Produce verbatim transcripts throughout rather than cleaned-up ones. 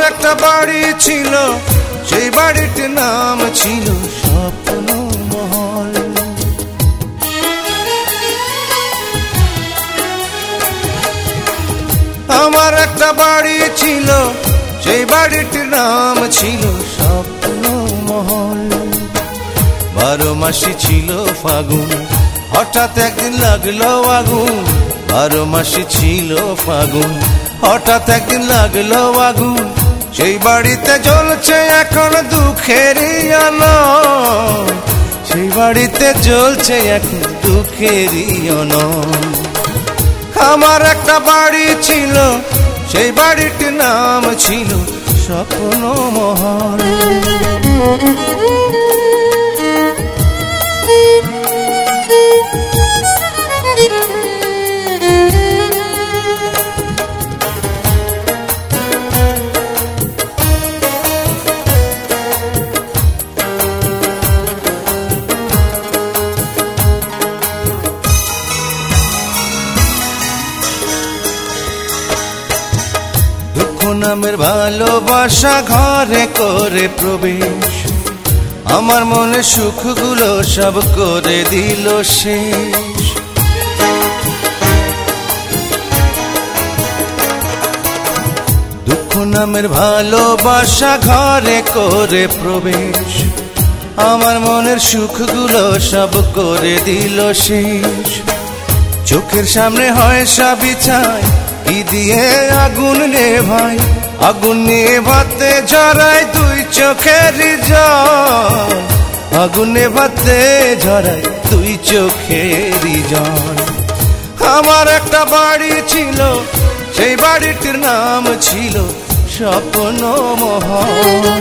একটা বাড়ি ছিল, সেই বাড়িটির নাম ছিল স্বপ্নমহল। আমার একটা বাড়ি ছিল, সেই বাড়িটির নাম ছিল স্বপ্নমহল। বারো মাসি ছিল ফাগুন, হঠাৎ একদিন লাগলো আগুন। বারো মাসি ছিল ফাগুন, হঠাৎ একদিন লাগলো আগুন। সেই বাড়িতে জ্বলছে এখন দুঃখেরই আনন, সেই বাড়িতে জ্বলছে এখন দুঃখেরই আনন। আমার একটা বাড়ি ছিল, সেই বাড়িটির নাম ছিল স্বপ্নমহল। নামের ভালোবাসা ঘরে করে প্রবেশ, আমার মনে সুখগুলো সব করে দিল শেষ। দুঃখ নামের ভালোবাসা ঘরে করে প্রবেশ, আমার মনের সুখগুলো সব করে দিল শেষ। চোখের সামনে হয় সব চাই, কি দিয়ে আগুন নেভাই, আগুন নেভাতে ঝরাই দুই চোখের জল। আগুন নেভাতে ঝরাই দুই চোখের জল। আমার একটা বাড়ি ছিল, সেই বাড়িটির নাম ছিল স্বপ্নমহল।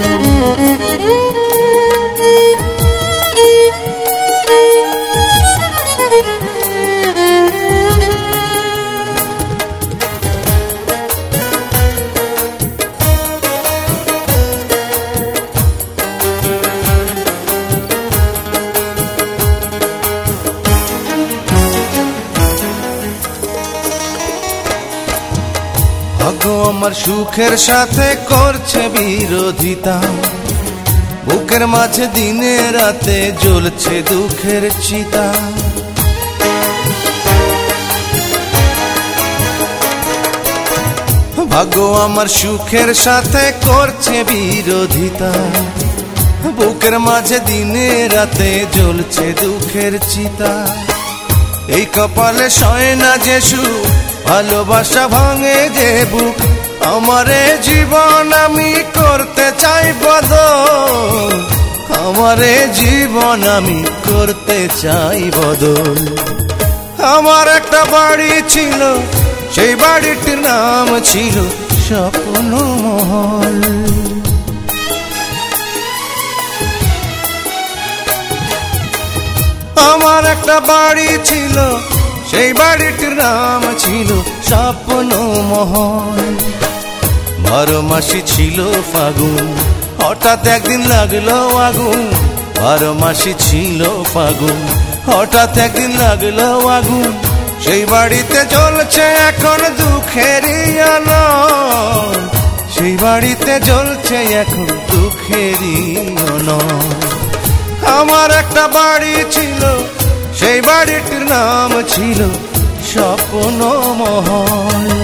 ভাগ্য আমার সুখের সাথে করছে বিরোধিতা, বুকের মাঝে দিনে রাতে জ্বলছে দুঃখের চিতা। ভাগ্য আমার সুখের সাথে করছে বিরোধিতা, বুকের মাঝে দিনে রাতে জ্বলছে দুঃখের চিতা। এই কপালে সয় না যে সুখ, ভালোবাসা ভাঙে যে বুক। আমারে জীবন আমি করতে চাই বদল, আমারে জীবন আমি করতে চাই বদল। আমার একটা বাড়ি ছিল, সেই বাড়িটির নাম ছিল স্বপ্নমহল। আমার একটা বাড়ি ছিল, সেই বাড়িটির নাম ছিল স্বপ্নমহল। বারো মাসি ছিল ফাগুন, হঠাৎ একদিন লাগলো আগুন। বারো মাসি ছিল ফাগুন, হঠাৎ একদিন লাগলো আগুন। সেই বাড়িতে জ্বলছে এখন দুঃখেরই আনন, সেই বাড়িতে জ্বলছে এখন দুঃখেরই আনন। আমার একটা বাড়ি ছিল, সেই বাড়িটির নাম ছিল স্বপ্নমহল।